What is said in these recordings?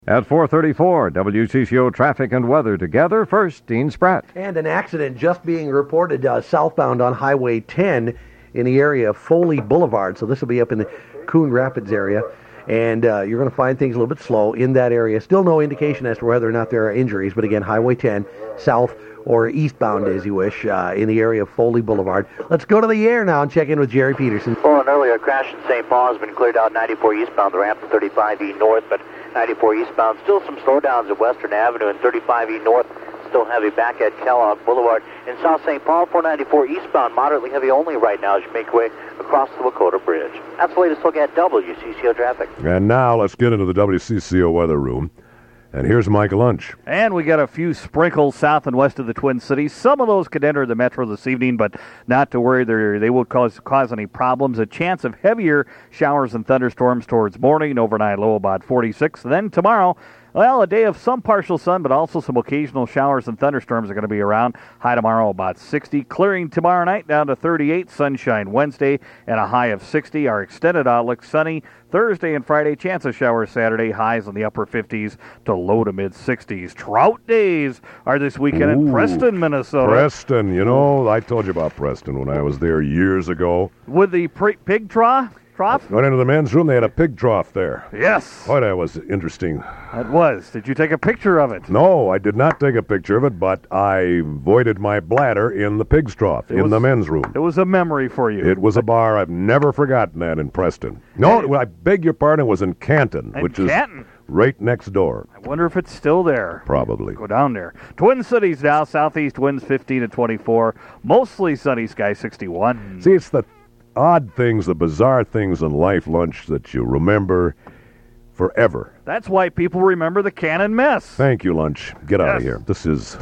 At 4:34, WCCO traffic and weather together. First, Dean Spratt. And an accident just being reported southbound on Highway 10 in the area of Foley Boulevard. So this will be up in the Coon Rapids area. And you're going to find things a little bit slow in that area. Still no indication as to whether or not there are injuries. But again, Highway 10, south or eastbound as you wish, in the area of Foley Boulevard. Let's go to the air now and check in with Jerry Peterson. Well, an earlier crash in St. Paul has been cleared out 94 eastbound, the ramp to 35E north, but 94 eastbound, still some slowdowns at Western Avenue, and 35E north, still heavy back at Kellogg Boulevard. In South St. Paul, 494 eastbound, moderately heavy only right now as you make your way across the Lakota Bridge. That's the latest look at WCCO traffic. And now let's get into the WCCO weather room. And here's Mike Lunch. And we got a few sprinkles south and west of the Twin Cities. Some of those could enter the metro this evening, but not to worry. They won't cause any problems. A chance of heavier showers and thunderstorms towards morning. Overnight low about 46. Then tomorrow, well, a day of some partial sun, but also some occasional showers and thunderstorms are going to be around. High tomorrow about 60. Clearing tomorrow night down to 38. Sunshine Wednesday and a high of 60. Our extended outlook sunny Thursday and Friday. Chance of showers Saturday. Highs in the upper 50s to low to mid 60s. Trout days are this weekend in Preston, Minnesota. Preston, I told you about Preston when I was there years ago. With the pig trough? Went into the men's room, they had a pig trough there. Yes. Boy, that was interesting. That was. Did you take a picture of it? No, I did not take a picture of it, but I voided my bladder in the pig's trough in the men's room. It was a memory for you. It was a bar. I've never forgotten that in Preston. No, I beg your pardon, it was in Canton, which is right next door. I wonder if it's still there. Probably. Go down there. Twin Cities now, southeast winds 15 to 24. Mostly sunny sky 61. See, it's the odd things, the bizarre things in life, Lunch, that you remember forever. That's why people remember the Cannon Mess. Thank you, Lunch. Get out of here. This is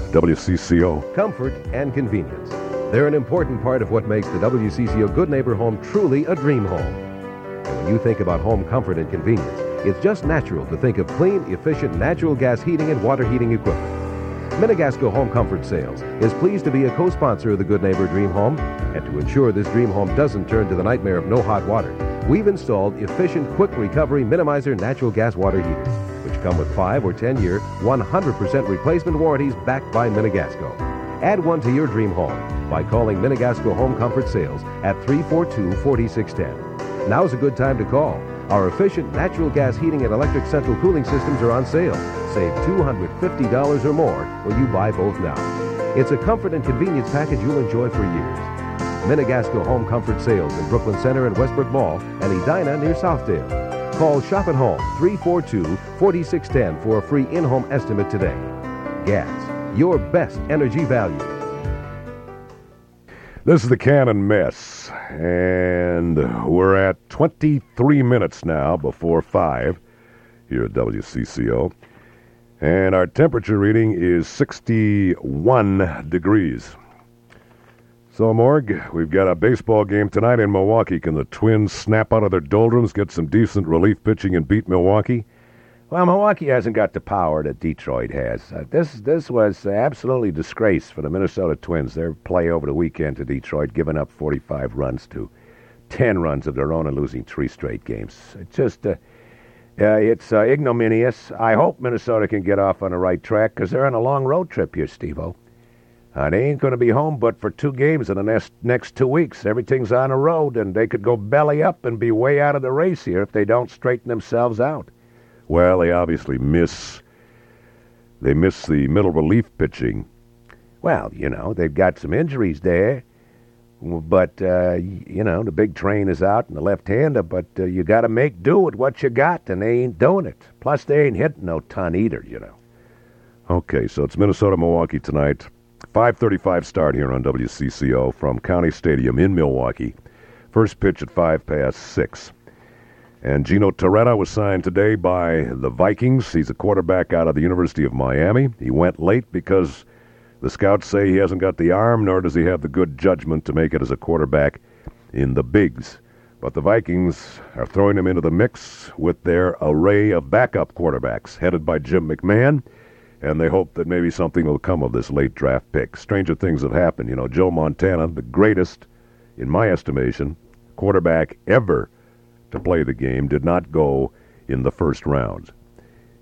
WCCO. Comfort and convenience. They're an important part of what makes the WCCO Good Neighbor home truly a dream home. And when you think about home comfort and convenience, it's just natural to think of clean, efficient natural gas heating and water heating equipment. Minigasco Home Comfort Sales is pleased to be a co-sponsor of the Good Neighbor Dream Home, and to ensure this dream home doesn't turn to the nightmare of no hot water, we've installed efficient quick recovery minimizer natural gas water heaters, which come with 5 or 10-year, 100% replacement warranties backed by Minigasco. Add one to your dream home by calling Minigasco Home Comfort Sales at 342-4610. Now's a good time to call. Our efficient natural gas heating and electric central cooling systems are on sale. Save $250 or more when you buy both now. It's a comfort and convenience package you'll enjoy for years. Minigasco Home Comfort Sales in Brooklyn Center and Westbrook Mall and Edina near Southdale. Call Shop at Home 342-4610 for a free in-home estimate today. Gas, your best energy value. This is the Cannon Mess, and we're at 23 minutes now before 5 here at WCCO. And our temperature reading is 61 degrees. So, Morg, we've got a baseball game tonight in Milwaukee. Can the Twins snap out of their doldrums, get some decent relief pitching, and beat Milwaukee? Well, Milwaukee hasn't got the power that Detroit has. This was absolutely disgrace for the Minnesota Twins. Their play over the weekend to Detroit, giving up 45 runs to 10 runs of their own and losing 3 straight games. It's ignominious. I hope Minnesota can get off on the right track because they're on a long road trip here, Steve-O. They ain't going to be home but for 2 games in the next 2 weeks. Everything's on the road, and they could go belly up and be way out of the race here if they don't straighten themselves out. Well, they obviously miss the middle relief pitching. Well, they've got some injuries there. But, the big train is out in the left-hander, but you got to make do with what you got, and they ain't doing it. Plus, they ain't hitting no ton either, Okay, so it's Minnesota-Milwaukee tonight. 5:35 start here on WCCO from County Stadium in Milwaukee. First pitch at 6:05. And Gino Torretta was signed today by the Vikings. He's a quarterback out of the University of Miami. He went late because the scouts say he hasn't got the arm, nor does he have the good judgment to make it as a quarterback in the bigs. But the Vikings are throwing him into the mix with their array of backup quarterbacks, headed by Jim McMahon, and they hope that maybe something will come of this late draft pick. Stranger things have happened. Joe Montana, the greatest, in my estimation, quarterback ever to play the game, did not go in the first round.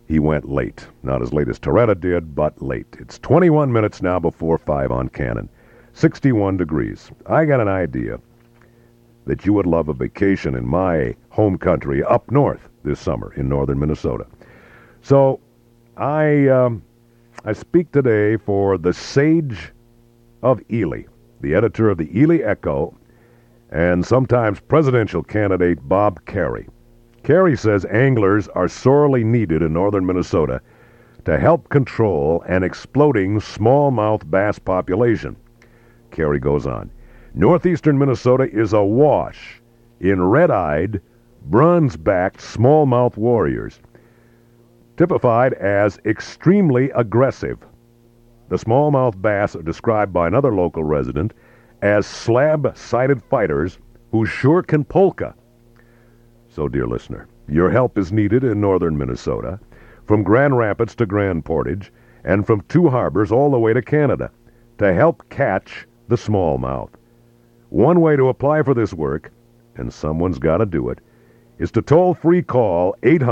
he went late. Not as late as Toretta did, but late. It's 21 minutes now before 5 on Cannon. 61 degrees. I got an idea that you would love a vacation in my home country up north this summer in northern Minnesota. So I speak today for the Sage of Ely, the editor of the Ely Echo, and sometimes presidential candidate Bob Carey. Carey says anglers are sorely needed in northern Minnesota to help control an exploding smallmouth bass population. Carey goes on. Northeastern Minnesota is awash in red-eyed, bronze-backed smallmouth warriors, typified as extremely aggressive. The smallmouth bass are described by another local resident as slab-sided fighters who sure can polka. So, dear listener, your help is needed in northern Minnesota, from Grand Rapids to Grand Portage, and from Two Harbors all the way to Canada, to help catch the smallmouth. One way to apply for this work, and someone's got to do it, is to toll-free call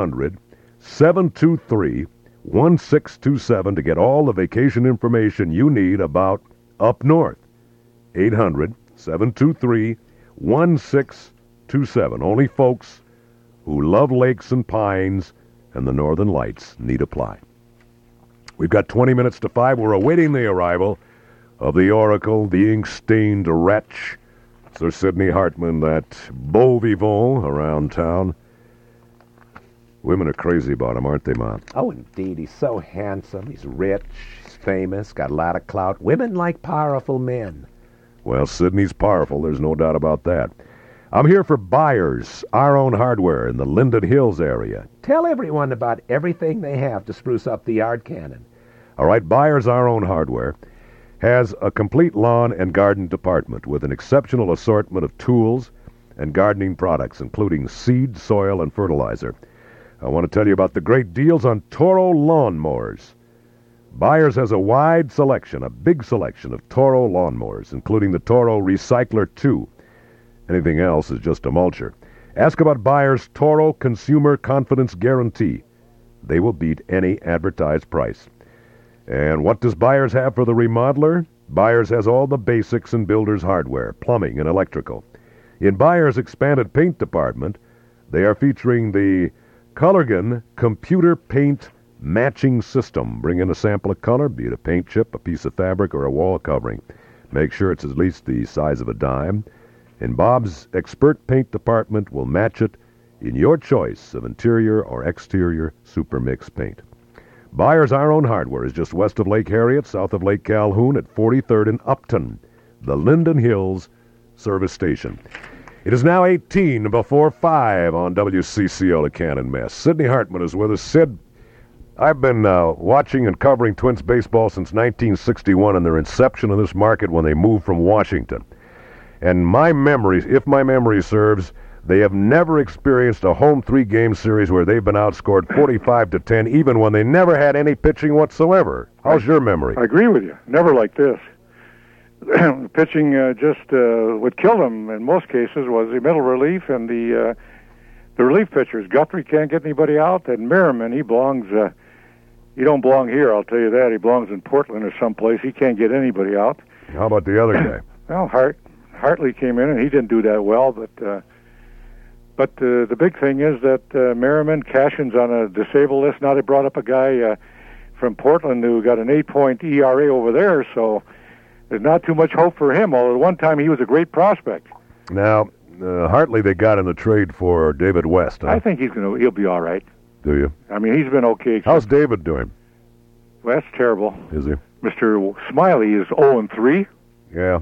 800-723-1627 to get all the vacation information you need about up north. 800-723-1627. Only folks who love lakes and pines and the northern lights need apply. We've got 20 minutes to 5. We're awaiting the arrival of the Oracle, the ink-stained wretch, Sir Sidney Hartman, that beau vivant around town. Women are crazy about him, aren't they, Mom? Oh, indeed. He's so handsome. He's rich. He's famous. Got a lot of clout. Women like powerful men. Well, Sidney's powerful. There's no doubt about that. I'm here for Buyers, Our Own Hardware in the Linden Hills area. Tell everyone about everything they have to spruce up the yard cannon. All right, Buyers, Our Own Hardware has a complete lawn and garden department with an exceptional assortment of tools and gardening products, including seed, soil, and fertilizer. I want to tell you about the great deals on Toro lawnmowers. Buyers has a wide selection, a big selection of Toro lawnmowers, including the Toro Recycler 2. Anything else is just a mulcher. Ask about Buyers' Toro Consumer Confidence Guarantee. They will beat any advertised price. And what does Buyers have for the remodeler? Buyers has all the basics in builder's hardware, plumbing, and electrical. In Buyers' expanded paint department, they are featuring the Colorgan Computer Paint Matching System. Bring in a sample of color, be it a paint chip, a piece of fabric, or a wall covering. Make sure it's at least the size of a dime. And Bob's expert paint department will match it in your choice of interior or exterior super mix paint. Buyers Our Own Hardware is just west of Lake Harriet, south of Lake Calhoun at 43rd and Upton, the Linden Hills service station. It is now 18 before 5 on WCCO to Cannon Mess. Sidney Hartman is with us. Sid, I've been watching and covering Twins baseball since 1961 and their inception in this market when they moved from Washington. And my memory, if my memory serves, they have never experienced a home 3-game series where they've been outscored 45-10, even when they never had any pitching whatsoever. How's your memory? I agree with you. Never like this. Pitching what killed them in most cases was the middle relief and the relief pitchers. Guthrie can't get anybody out, and Merriman, he belongs. He don't belong here, I'll tell you that. He belongs in Portland or someplace. He can't get anybody out. How about the other guy? Well, Hartley came in and he didn't do that well, but the big thing is that Merriman, Cashin's on a disabled list. Now they brought up a guy from Portland who got an 8-point ERA over there, so there's not too much hope for him, although at one time he was a great prospect. Now, Hartley they got in the trade for David West. Huh? I think he'll be all right. Do you? I mean, he's been okay. How's David doing? West, terrible. Is he? Mr. Smiley is 0-3. Yeah.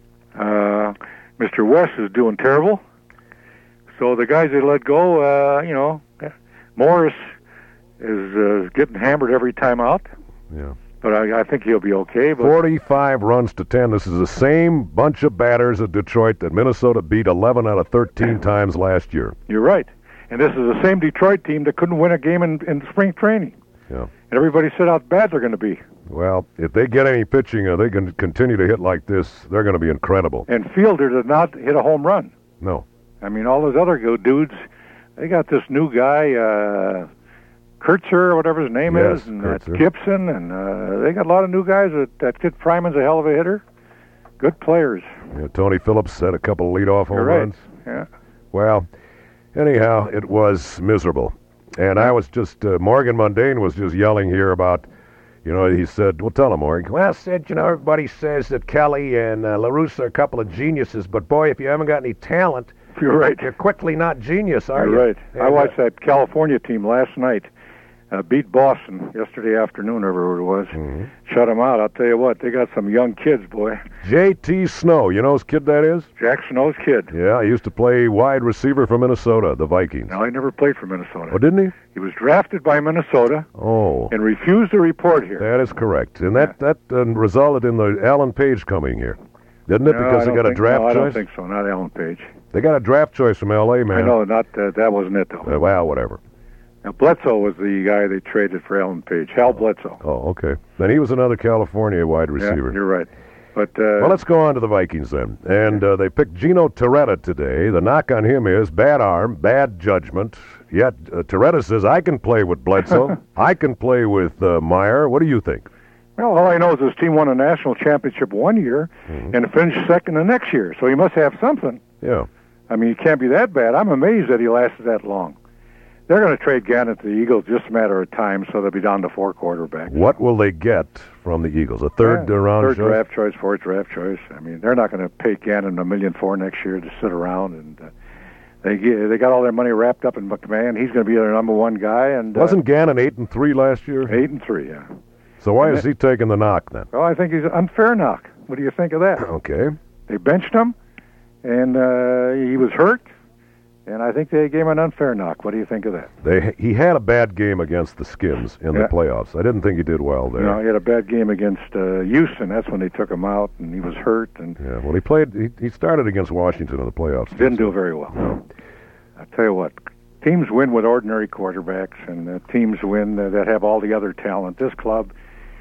Mr. West is doing terrible. So the guys they let go, Morris is getting hammered every time out. Yeah. But I think he'll be okay. But 45 runs to 10. This is the same bunch of batters at Detroit that Minnesota beat 11 out of 13 times last year. You're right. And this is the same Detroit team that couldn't win a game in spring training. Yeah. And everybody said how bad they're going to be. Well, if they get any pitching, they can continue to hit like this, they're going to be incredible. And Fielder did not hit a home run. No. I mean, all those other dudes, they got this new guy, Kurtzer, or whatever his name Yes, is, and Kurtzer. Gibson, and they got a lot of new guys. That kid Fryman's a hell of a hitter. Good players. Yeah, Tony Phillips had a couple of leadoff home You're right. runs. Yeah. Well, anyhow, it was miserable. And I was just, Morgan Mundane was just yelling here about, he said, well, tell him, Morgan. Well, Sid, everybody says that Kelly and LaRusse are a couple of geniuses, but boy, if you haven't got any talent, You're right. you're quickly not genius, are you? You're right. And, I watched that California team last night. Beat Boston yesterday afternoon, whatever it was. Mm-hmm. Shut them out. I'll tell you what, they got some young kids, boy. J.T. Snow, you know whose kid that is? Jack Snow's kid. Yeah, he used to play wide receiver for Minnesota, the Vikings. No, he never played for Minnesota. Oh, didn't he? He was drafted by Minnesota Oh, and refused to report here. that is correct. And that resulted in the Alan Page coming here, didn't it? No, Because I they don't got a think- draft no, I choice? don't think so. Not Alan Page. They got a draft choice from L.A., man. I know, that wasn't it, though. Well, whatever. Now, Bledsoe was the guy they traded for Alan Page. Hal Bledsoe. Oh, okay. Then he was another California wide Yeah, receiver. you're right. But Well, let's go on to the Vikings then. And they picked Gino Torretta today. The knock on him is bad arm, bad judgment. Yet Torretta says, I can play with Bledsoe. I can play with Meyer. What do you think? well, all I know is his team won a national championship one year and finished second the next year. So he must have something. Yeah. I mean, he can't be that bad. I'm amazed that he lasted that long. They're going to trade Gannon to the Eagles just a matter of time, so they'll be down to 4 quarterbacks. What will they get from the Eagles? A third round Third choice? draft choice, fourth draft choice. I mean, they're not going to pay Gannon $1.4 million next year to sit around, and they got all their money wrapped up in McMahon. He's going to be their number one guy. And Wasn't Gannon 8-3 last year? 8-3, yeah. So why is he taking the knock then? Well, I think he's an unfair knock. What do you think of that? Okay. They benched him, and he was hurt, and I think they gave him an unfair knock. What do you think of that? He had a bad game against the Skins in the playoffs. I didn't think he did well there. No, he had a bad game against Houston. That's when they took him out, and he was hurt, and Yeah, well, he played. He started against Washington in the playoffs. didn't do very well. No. I tell you what, teams win with ordinary quarterbacks, and teams win that have all the other talent. This club,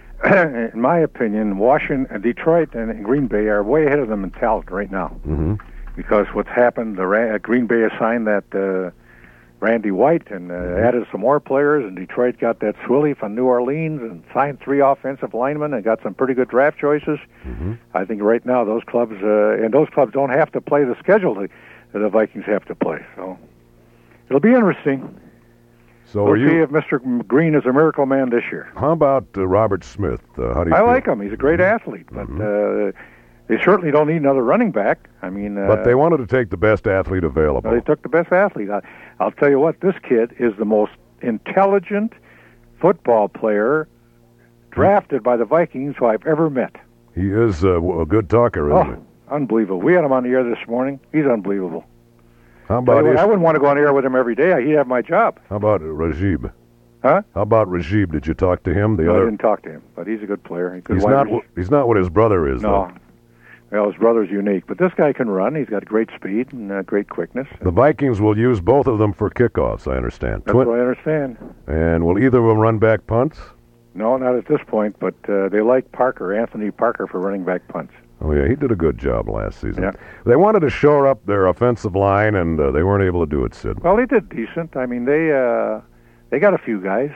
in my opinion, Washington, Detroit, and Green Bay are way ahead of them in talent right now. Mm-hmm. Because what's happened, Green Bay assigned that Randy White and added some more players, and Detroit got that Swilly from New Orleans and signed 3 offensive linemen and got some pretty good draft choices. Mm-hmm. I think right now those clubs, and those clubs don't have to play the schedule that the Vikings have to play. So it'll be interesting. So We'll are see you? if Mr. Green is a miracle man this year. How about Robert Smith? How do you I feel? like him. He's a great athlete, but they certainly don't need another running back. I mean, But they wanted to take the best athlete available. they took the best athlete. I'll tell you what, this kid is the most intelligent football player drafted by the Vikings who I've ever met. He is a good talker, isn't he? Unbelievable. We had him on the air this morning. He's unbelievable. How about I wouldn't want to go on the air with him every day. He'd have my job. How about Rajib? Huh? How about Rajib? Did you talk to him? No, I didn't talk to him, but he's a good player. He's not what his brother is, No. though. Well, his brother's unique, but this guy can run. He's got great speed and great quickness. The Vikings will use both of them for kickoffs, I understand. That's what I understand. And will either of them run back punts? No, not at this point, but they like Parker, Anthony Parker, for running back punts. Oh, yeah, he did a good job last season. Yeah. They wanted to shore up their offensive line, and they weren't able to do it, Sid. Well, they did decent. I mean, they got a few guys.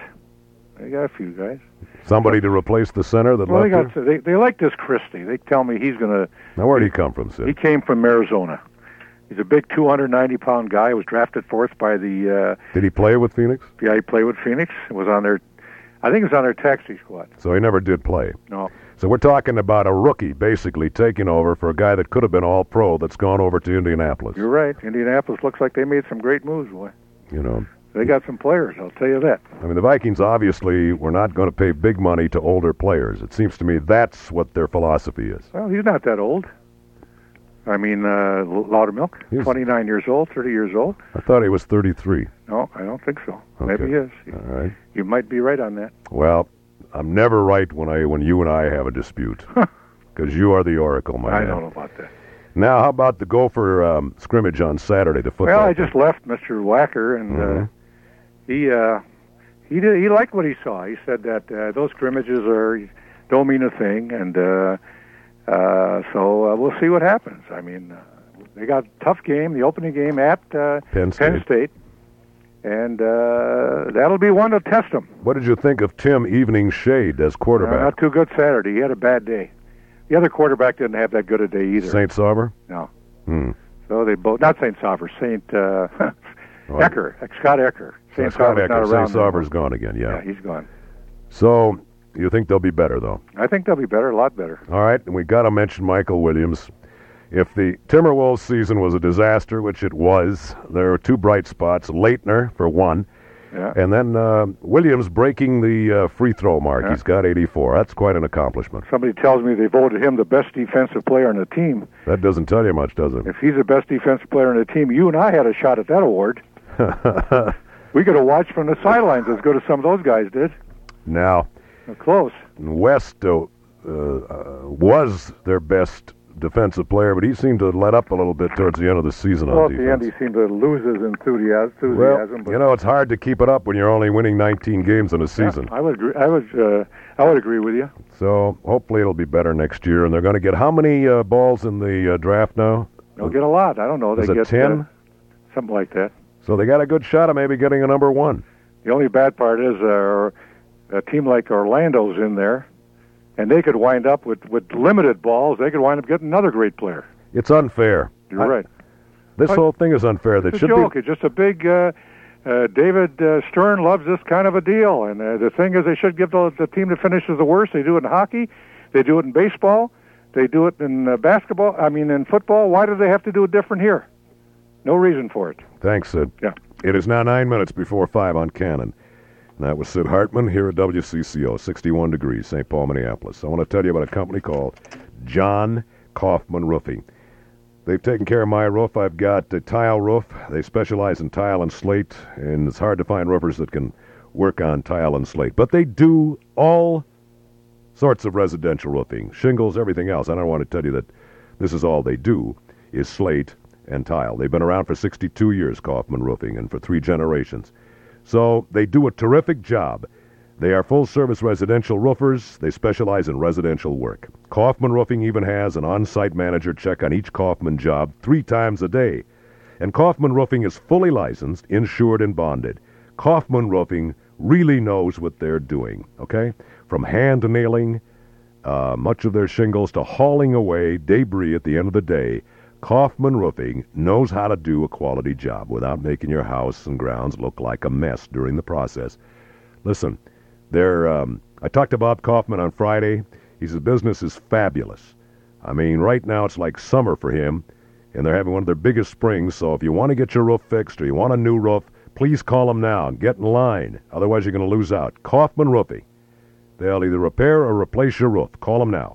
Somebody to replace the center that Well, left here? they like this Christie. They tell me he's going to... Now, where'd he come from, Sid? He came from Arizona. He's a big 290-pound guy. He was drafted 4th by the... Did he play with Phoenix? Yeah, he played with Phoenix. It was on their... I think it was on their taxi squad. So he never did play. No. So we're talking about a rookie basically taking over for a guy that could have been all-pro that's gone over to Indianapolis. You're right. Indianapolis looks like they made some great moves, boy. You know, They got some players, I'll tell you that. I mean, the Vikings obviously were not going to pay big money to older players. It seems to me that's what their philosophy is. Well, he's not that old. I mean, Loudermilk, 29 years old, 30 years old. I thought he was 33. No, I don't think so. Okay. Maybe he is. All right. You might be right on that. Well, I'm never right when you and I have a dispute, because you are the oracle, my I man. don't know about that. Now, how about the Gopher scrimmage on Saturday, the football? Well, I just left Mr. Wacker, and he liked what he saw. He said that those scrimmages don't mean a thing, and so we'll see what happens. I mean, they got a tough game, the opening game at Penn State. And that'll be one to test them. What did you think of Tim Evening Shade as quarterback? Not too good Saturday. He had a bad day. The other quarterback didn't have that good a day either. St. Sauber? No. Hmm. So they both, not St. Sauber, St. Ecker, Scott Ecker. St. Sauber's gone again, yeah. Yeah, he's gone. So you think they'll be better, though? I think they'll be better, a lot better. All right, and we got to mention Michael Williams. If the Timberwolves season was a disaster, which it was, there are two bright spots. Leitner, for one, and then Williams breaking the free throw mark. He's got 84. That's quite an accomplishment. Somebody tells me they voted him the best defensive player on the team. That doesn't tell you much, does it? If he's the best defensive player on the team, you and I had a shot at that award. We could have watched from the sidelines as good as some of those guys did. Now, close. West was their best defensive player, but he seemed to let up a little bit towards the end of the season on defense. At the end, he seemed to lose his enthusiasm. Well, you know, it's hard to keep it up when you're only winning 19 games in a season. I would agree. I would agree with you. So hopefully it'll be better next year. And they're going to get how many balls in the draft now? They'll get a lot. I don't know. They get 10? Something like that. So they got a good shot of maybe getting a number one. The only bad part is a team like Orlando's in there. And they could wind up with limited balls. They could wind up getting another great player. It's unfair. You're right. This whole thing is unfair. It's a joke. It's just a big. David Stern loves this kind of a deal, and the thing is, they should give the team that finishes the worst. They do it in hockey. They do it in baseball. They do it in basketball. I mean, in football. Why do they have to do it different here? No reason for it. Thanks, Sid. Yeah. It is now 9 minutes before 5 on Cannon. And that was Sid Hartman here at WCCO, 61 degrees, St. Paul, Minneapolis. I want to tell you about a company called John Kaufman Roofing. They've taken care of my roof. I've got a tile roof. They specialize in tile and slate, and it's hard to find roofers that can work on tile and slate. But they do all sorts of residential roofing, shingles, everything else. I don't want to tell you that this is all they do is slate and tile. They've been around for 62 years, Kaufman Roofing, and for 3 generations. So they do a terrific job. They are full-service residential roofers. They specialize in residential work. Kaufman Roofing even has an on-site manager check on each Kaufman job 3 times a day. And Kaufman Roofing is fully licensed, insured, and bonded. Kaufman Roofing really knows what they're doing, okay? From hand nailing much of their shingles to hauling away debris at the end of the day, Kaufman Roofing knows how to do a quality job without making your house and grounds look like a mess during the process. Listen, I talked to Bob Kaufman on Friday. He says business is fabulous. I mean, right now it's like summer for him, and they're having one of their biggest springs, so if you want to get your roof fixed or you want a new roof, please call them now and get in line. Otherwise, you're going to lose out. Kaufman Roofing. They'll either repair or replace your roof. Call them now,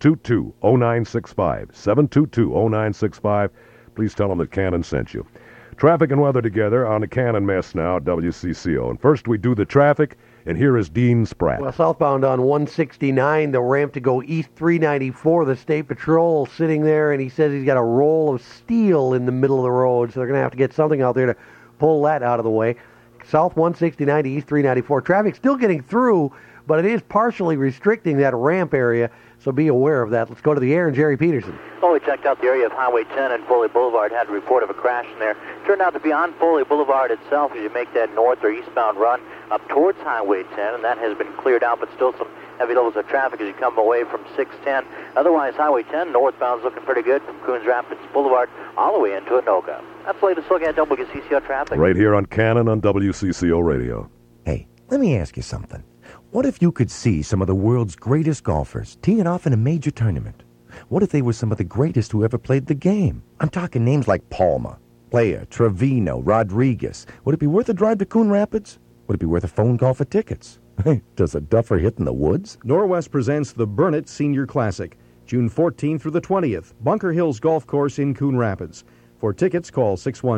722-0965, 722-0965. Please tell them that Cannon sent you. Traffic and weather together on the Cannon Mess now at WCCO. And first we do the traffic, and here is Dean Spratt. Well, southbound on 169, the ramp to go east 394, the State Patrol sitting there, and he says he's got a roll of steel in the middle of the road, so they're going to have to get something out there to pull that out of the way. South 169 to east 394. Traffic still getting through, but it is partially restricting that ramp area, so be aware of that. Let's go to the air and Jerry Peterson. Well, we checked out the area of Highway 10 and Foley Boulevard, had a report of a crash in there. Turned out to be on Foley Boulevard itself as you make that north or eastbound run up towards Highway 10, and that has been cleared out, but still some heavy levels of traffic as you come away from 610. Otherwise, Highway 10 northbound's looking pretty good from Coons Rapids Boulevard all the way into Anoka. That's the latest look at WCCO traffic. Right here on Cannon on WCCO Radio. Hey, let me ask you something. What if you could see some of the world's greatest golfers teeing off in a major tournament? What if they were some of the greatest who ever played the game? I'm talking names like Palmer, Player, Trevino, Rodriguez. Would it be worth a drive to Coon Rapids? Would it be worth a phone call for tickets? Does a duffer hit in the woods? Norwest presents the Burnett Senior Classic, June 14th through the 20th, Bunker Hills Golf Course in Coon Rapids. For tickets, call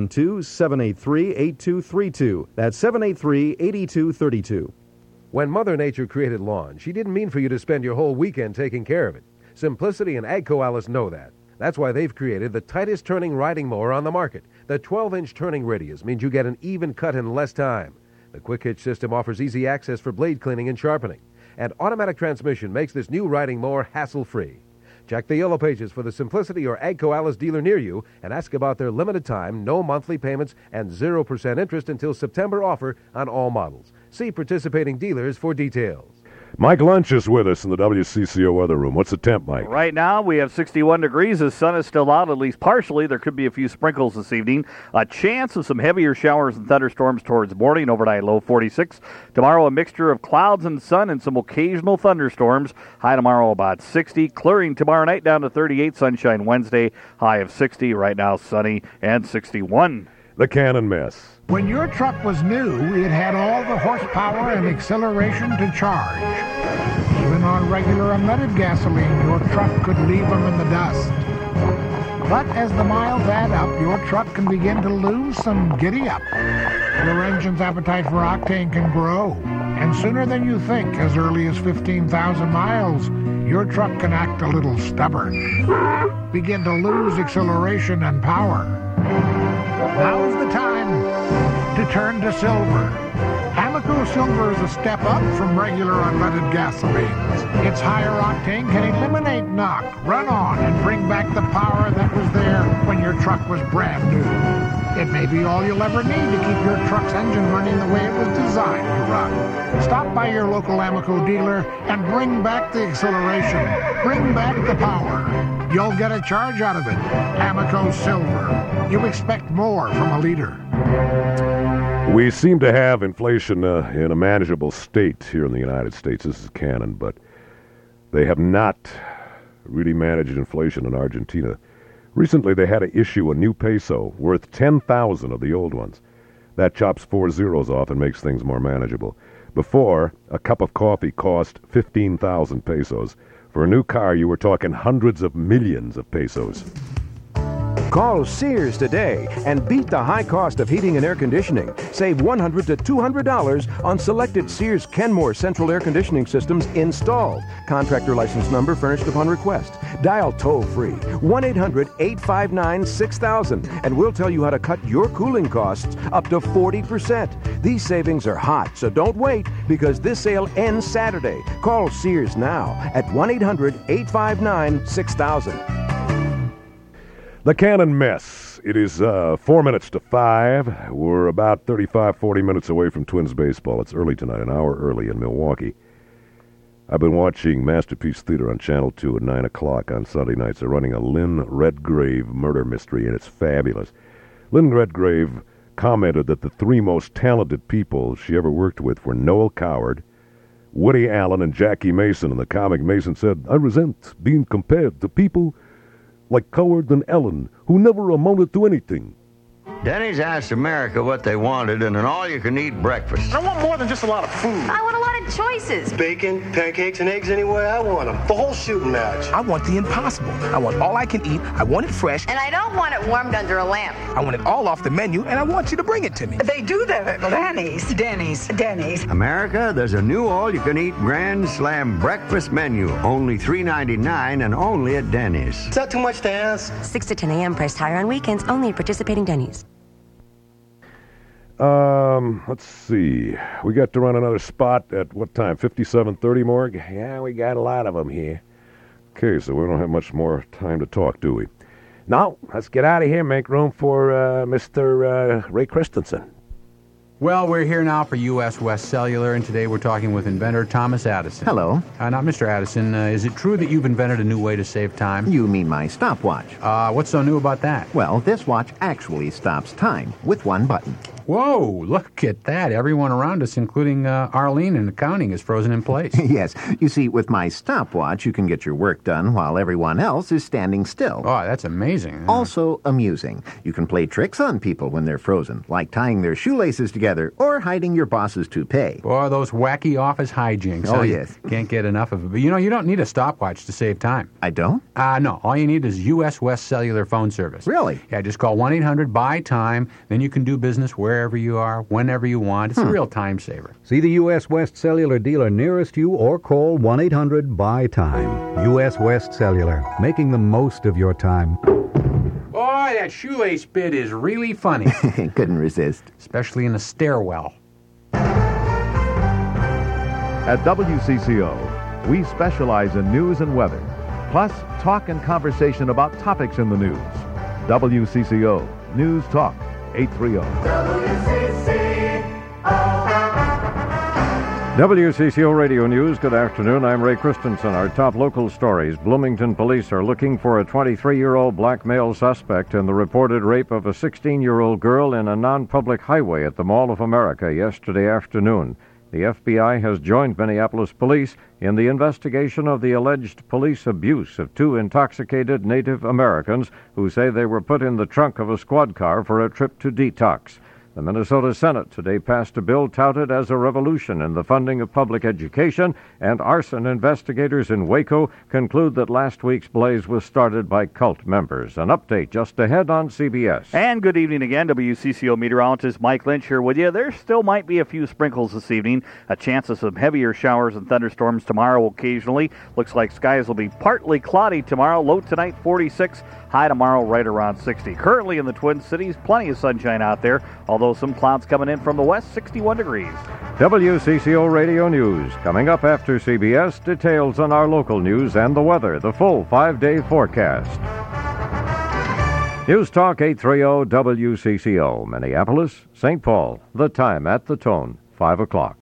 612-783-8232. That's 783-8232. When Mother Nature created lawn, she didn't mean for you to spend your whole weekend taking care of it. Simplicity and AGCO Alice know that. That's why they've created the tightest turning riding mower on the market. The 12-inch turning radius means you get an even cut in less time. The quick hitch system offers easy access for blade cleaning and sharpening. And automatic transmission makes this new riding mower hassle-free. Check the Yellow Pages for the Simplicity or Agco Alice dealer near you and ask about their limited time, no monthly payments, and 0% interest until September offer on all models. See participating dealers for details. Mike Lunch is with us in the WCCO weather room. What's the temp, Mike? Right now, we have 61 degrees. The sun is still out, at least partially. There could be a few sprinkles this evening. A chance of some heavier showers and thunderstorms towards morning. Overnight low 46. Tomorrow, a mixture of clouds and sun and some occasional thunderstorms. High tomorrow about 60. Clearing tomorrow night down to 38. Sunshine Wednesday. High of 60. Right now, sunny and 61. The Cannon Mess. When your truck was new, it had all the horsepower and acceleration to charge. Even on regular unleaded gasoline, your truck could leave them in the dust. But as the miles add up, your truck can begin to lose some giddy-up. Your engine's appetite for octane can grow. And sooner than you think, as early as 15,000 miles, your truck can act a little stubborn. Begin to lose acceleration and power. Now's the time to turn to silver. Amoco Silver is a step up from regular unleaded gasolines. Its higher octane can eliminate knock, run on, and bring back the power that was there when your truck was brand new. It may be all you'll ever need to keep your truck's engine running the way it was designed to run. Stop by your local Amoco dealer and bring back the acceleration. Bring back the power. You'll get a charge out of it. Amoco Silver. You expect more from a leader. We seem to have inflation in a manageable state here in the United States. This is Cannon, but they have not really managed inflation in Argentina. Recently, they had to issue a new peso worth 10,000 of the old ones. That chops 4 zeros off and makes things more manageable. Before, a cup of coffee cost 15,000 pesos. For a new car, you were talking hundreds of millions of pesos. Call Sears today and beat the high cost of heating and air conditioning. Save $100 to $200 on selected Sears Kenmore central air conditioning systems installed. Contractor license number furnished upon request. Dial toll-free 1-800-859-6000 and we'll tell you how to cut your cooling costs up to 40%. These savings are hot, so don't wait because this sale ends Saturday. Call Sears now at 1-800-859-6000. The Cannon Mess. It is 4 minutes to 5. We're about 35, 40 minutes away from Twins baseball. It's early tonight, an hour early in Milwaukee. I've been watching Masterpiece Theater on Channel 2 at 9 o'clock on Sunday nights. They're running a Lynn Redgrave murder mystery, and it's fabulous. Lynn Redgrave commented that the 3 most talented people she ever worked with were Noel Coward, Woody Allen, and Jackie Mason. In the comic, Mason said, "I resent being compared to people like Coward and Ellen, who never amounted to anything." Denny's asked America what they wanted in an all-you-can-eat breakfast. I want more than just a lot of food. I want a lot of choices. Bacon, pancakes, and eggs any way I want them. The whole shooting match. I want the impossible. I want all I can eat. I want it fresh. And I don't want it warmed under a lamp. I want it all off the menu, and I want you to bring it to me. They do that at Denny's. Denny's. America, there's a new all-you-can-eat Grand Slam breakfast menu. Only $3.99 and only at Denny's. Is that too much to ask? 6 to 10 a.m. priced higher on weekends, only at participating Denny's. Let's see. We got to run another spot at what time? 57:30, Morg? Yeah, we got a lot of them here. Okay, so we don't have much more time to talk, do we? No, let's get out of here. Make room for Mr. Ray Christensen. Well, we're here now for U.S. West Cellular, and today we're talking with inventor Thomas Addison. Hello. Now, Mr. Addison, is it true that you've invented a new way to save time? You mean my stopwatch? What's so new about that? Well, this watch actually stops time with one button. Whoa, look at that. Everyone around us, including Arlene in accounting, is frozen in place. Yes. You see, with my stopwatch, you can get your work done while everyone else is standing still. Oh, that's amazing. Also amusing. You can play tricks on people when they're frozen, like tying their shoelaces together or hiding your boss's toupee. Boy, those wacky office hijinks. Oh, yes. Can't get enough of it. But, you don't need a stopwatch to save time. I don't? No. All you need is U.S. West Cellular phone service. Really? Yeah, just call 1-800-BUY-TIME. Then you can do business wherever you are, whenever you want. It's a real time saver. See the U.S. West Cellular dealer nearest you or call 1-800-BUY-TIME. U.S. West Cellular, making the most of your time. Boy, that shoelace bit is really funny. Couldn't resist. Especially in a stairwell. At WCCO, we specialize in news and weather. Plus, talk and conversation about topics in the news. WCCO News Talk 830. WCCO Radio News, good afternoon. I'm Ray Christensen. Our top local stories. Bloomington police are looking for a 23-year-old black male suspect in the reported rape of a 16-year-old girl in a non-public highway at the Mall of America yesterday afternoon. The FBI has joined Minneapolis police in the investigation of the alleged police abuse of two intoxicated Native Americans who say they were put in the trunk of a squad car for a trip to detox. The Minnesota Senate today passed a bill touted as a revolution in the funding of public education, and arson investigators in Waco conclude that last week's blaze was started by cult members. An update just ahead on CBS. And good evening again. WCCO meteorologist Mike Lynch here with you. There still might be a few sprinkles this evening. A chance of some heavier showers and thunderstorms tomorrow occasionally. Looks like skies will be partly cloudy tomorrow. Low tonight 46, high tomorrow right around 60. Currently in the Twin Cities, plenty of sunshine out there, although some clouds coming in from the west, 61 degrees. WCCO Radio News. Coming up after CBS, details on our local news and the weather, the full 5-day forecast. News Talk 830 WCCO, Minneapolis, St. Paul. The time at the tone, 5 o'clock.